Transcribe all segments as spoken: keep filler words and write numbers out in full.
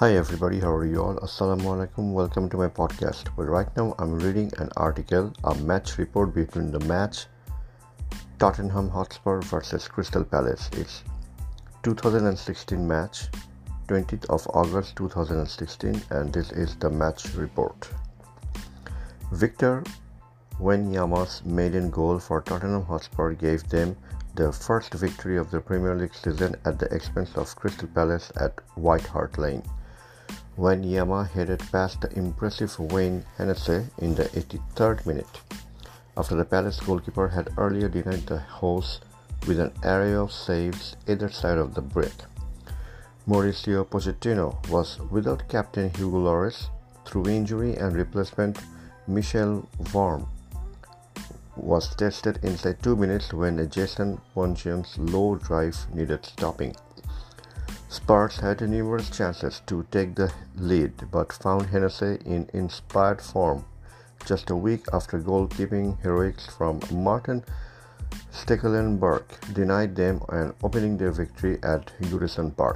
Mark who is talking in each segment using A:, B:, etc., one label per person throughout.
A: Hi everybody, how are you all? Assalamu alaikum. Welcome to my podcast. Well, right now I'm reading an article, a match report between the match Tottenham Hotspur versus Crystal Palace. It's two thousand sixteen match, twentieth of August two thousand sixteen, and this is the match report. Victor Wanyama's maiden goal for Tottenham Hotspur gave them the first victory of the Premier League season at the expense of Crystal Palace at White Hart Lane. Wanyama headed past the impressive Wayne Hennessey in the eighty-third minute, after the Palace goalkeeper had earlier denied the hosts with an array of saves either side of the break. Mauricio Pochettino was without captain Hugo Lloris through injury, and replacement Michel Vorm was tested inside two minutes when Jason Bonsian's low drive needed stopping. Spurs had numerous chances to take the lead but found Hennessey in inspired form just a week after goalkeeping heroics from Martin Stekelenburg denied them an opening day victory at Goodison Park.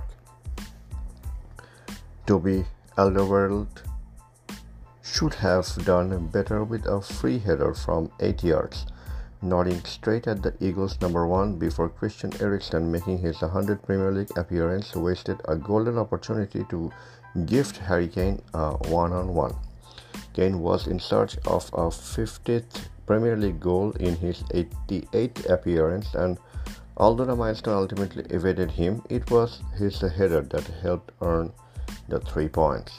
A: Toby Alderweireld should have done better with a free header from eight yards, nodding straight at the Eagles' number one before Christian Eriksen, making his one hundredth Premier League appearance, wasted a golden opportunity to gift Harry Kane a one-on-one. Kane was in search of a fiftieth Premier League goal in his eighty-eighth appearance, and although the milestone ultimately evaded him, it was his header that helped earn the three points.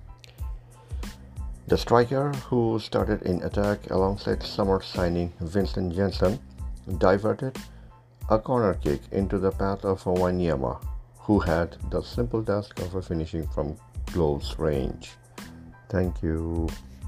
A: The striker, who started in attack alongside summer signing Vincent Janssen, diverted a corner kick into the path of Wanyama, who had the simple task of finishing from close range. Thank you.